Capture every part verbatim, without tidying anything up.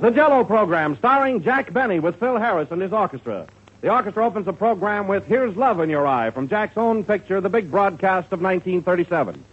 The Jell-O program, starring Jack Benny with Phil Harris and his orchestra. The orchestra opens the program with Here's Love in Your Eye from Jack's own picture, The Big Broadcast of nineteen thirty-seven.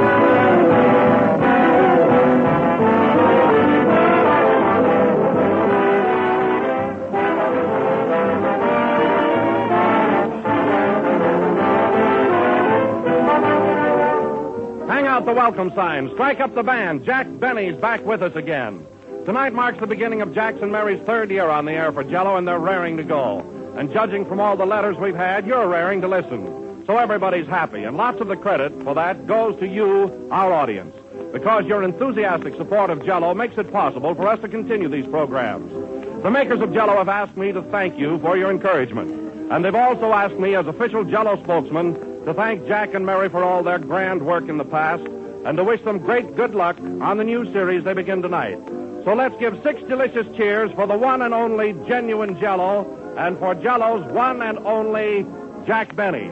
Hang out the welcome sign. Strike up the band. Jack Benny's back with us again. Tonight marks the beginning of Jack's and Mary's third year on the air for Jell-O, and they're raring to go. And judging from all the letters we've had, you're raring to listen. So everybody's happy, and lots of the credit for that goes to you, our audience, because your enthusiastic support of Jell-O makes it possible for us to continue these programs. The makers of Jell-O have asked me to thank you for your encouragement, and they've also asked me as official Jell-O spokesman to thank Jack and Mary for all their grand work in the past and to wish them great good luck on the new series they begin tonight. So let's give six delicious cheers for the one and only genuine Jell-O and for Jell-O's one and only Jack Benny.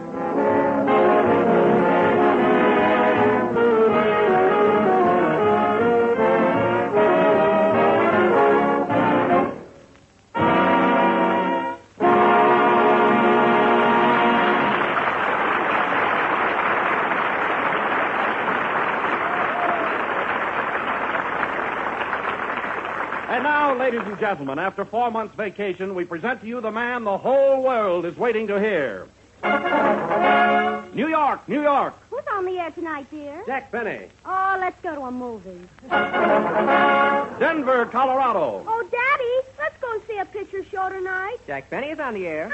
And now, ladies and gentlemen, after four months' vacation, we present to you the man the whole world is waiting to hear. New York, New York. Who's on the air tonight, dear? Jack Benny. Oh, let's go to a movie. Denver, Colorado. Oh, Daddy, let's go see a picture show tonight. Jack Benny is on the air.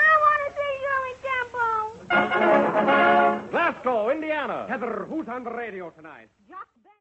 I want to see Shirley Temple. Glasgow, Indiana. Heather, who's on the radio tonight? Jock